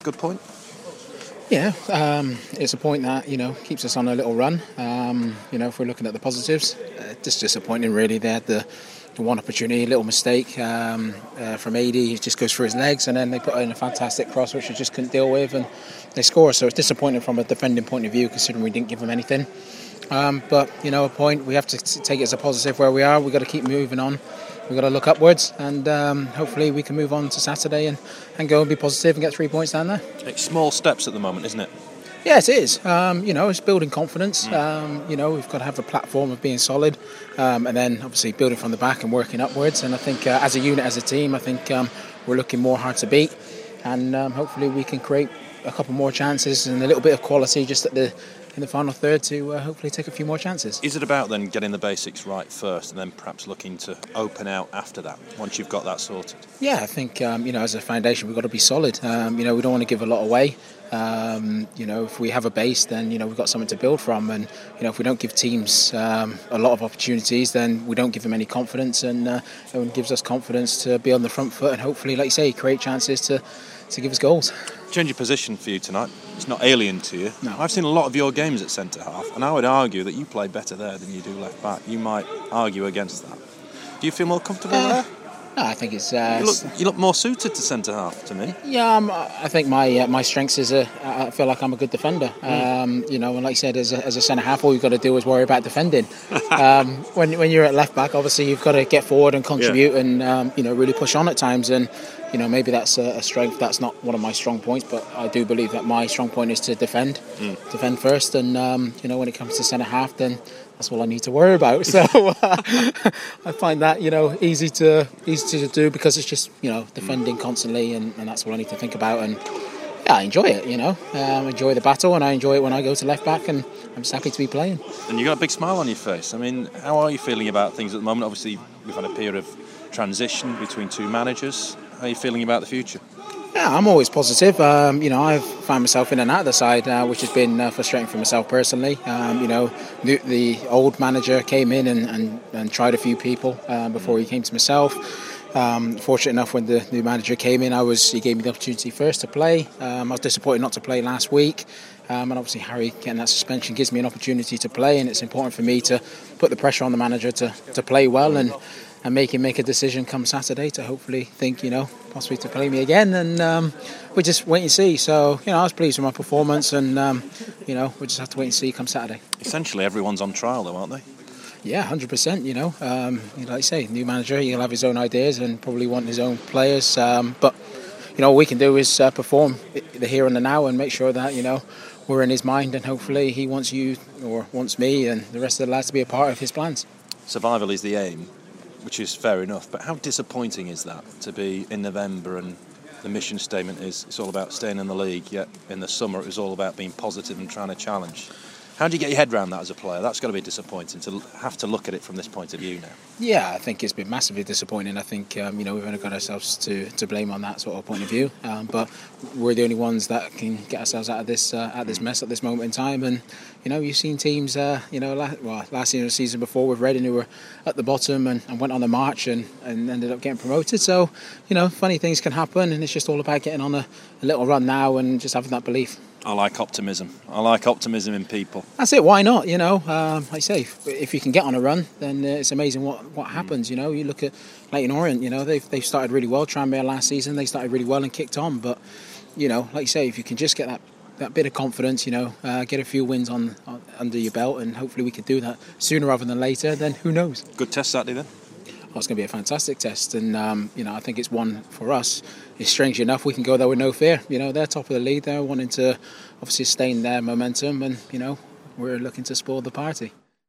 Good point. Yeah, it's a point that keeps us on a little run. If we're looking at the positives, just disappointing really. They had the one opportunity, a little mistake from AD. He just goes through his legs, and then they put in a fantastic cross, which they just couldn't deal with, and they score. So it's disappointing from a defending point of view, considering we didn't give them anything. But a point, we have to take it as a positive where we are. We've got to keep moving on. We've got to look upwards, and hopefully we can move on to Saturday and go and be positive and get 3 points down there. It's small steps at the moment, isn't it? Yes, it is. It's building confidence. We've got to have a platform of being solid, and then obviously building from the back and working upwards. And I think as a unit, as a team, I think we're looking more hard to beat, and hopefully we can create a couple more chances and a little bit of quality just in the final third to hopefully take a few more chances. Is it about then getting the basics right first and then perhaps looking to open out after that, once you've got that sorted? Yeah, I think, as a foundation, we've got to be solid. We don't want to give a lot away. If we have a base, then, we've got something to build from. And, if we don't give teams a lot of opportunities, then we don't give them any confidence. And it gives us confidence to be on the front foot and hopefully, like you say, create chances to give us goals. Change of position for you tonight. It's not alien to you. No. I've seen a lot of your games at centre-half, and I would argue that you play better there than you do left-back. You might argue against that. Do you feel more comfortable there? No, I think it's... You look more suited to centre-half to me. Yeah, I think my strengths is I feel like I'm a good defender. And like you said, as a centre-half, all you've got to do is worry about defending. When you're at left-back, obviously you've got to get forward and contribute and really push on at times. And maybe that's a strength. That's not one of my strong points, but I do believe that my strong point is to defend first. And when it comes to centre half, then that's all I need to worry about. So I find that easy to do because it's just defending constantly, and that's what I need to think about. And yeah, I enjoy it. I enjoy the battle, and I enjoy it when I go to left back, and I'm just happy to be playing. And you got a big smile on your face. I mean, how are you feeling about things at the moment? Obviously, we've had a period of transition between two managers. How are you feeling about the future? Yeah, I'm always positive. I've found myself in and out of the side, which has been frustrating for myself personally. The old manager came in and tried a few people before he came to myself. Fortunate enough, when the new manager came in, he gave me the opportunity first to play. I was disappointed not to play last week. And obviously Harry getting that suspension gives me an opportunity to play, and it's important for me to put the pressure on the manager to play well and make him make a decision come Saturday to hopefully think, possibly to play me again. And we just wait and see. So, I was pleased with my performance, and, we just have to wait and see come Saturday. Essentially, everyone's on trial, though, aren't they? Yeah, 100%, like you say, new manager, he'll have his own ideas and probably want his own players. But, all we can do is perform the here and the now and make sure that, we're in his mind, and hopefully he wants you or wants me and the rest of the lads to be a part of his plans. Survival is the aim, which is fair enough, but how disappointing is that to be in November and the mission statement is it's all about staying in the league, yet in the summer it was all about being positive and trying to challenge? How do you get your head around that as a player? That's got to be disappointing to have to look at it from this point of view now. Yeah, I think it's been massively disappointing. I think we've only got ourselves to blame on that sort of point of view. But we're the only ones that can get ourselves out of this mess at this moment in time. And you've seen teams, last year, the season before with Reading, who were at the bottom and went on a march and ended up getting promoted. So funny things can happen, and it's just all about getting on a little run now and just having that belief. I like optimism. I like optimism in people. That's it. Why not? Like I say, if you can get on a run, then it's amazing what happens. You look at Leyton Orient. They've started really well. Tranmere last season, they started really well and kicked on. But like you say, if you can just get that bit of confidence, get a few wins under your belt, and hopefully we could do that sooner rather than later. Then who knows? Good test Saturday then. Oh, it's going to be a fantastic test, and I think it's one for us. It's strangely enough we can go there with no fear. They're top of the league. They're wanting to obviously sustain their momentum, and we're looking to spoil the party.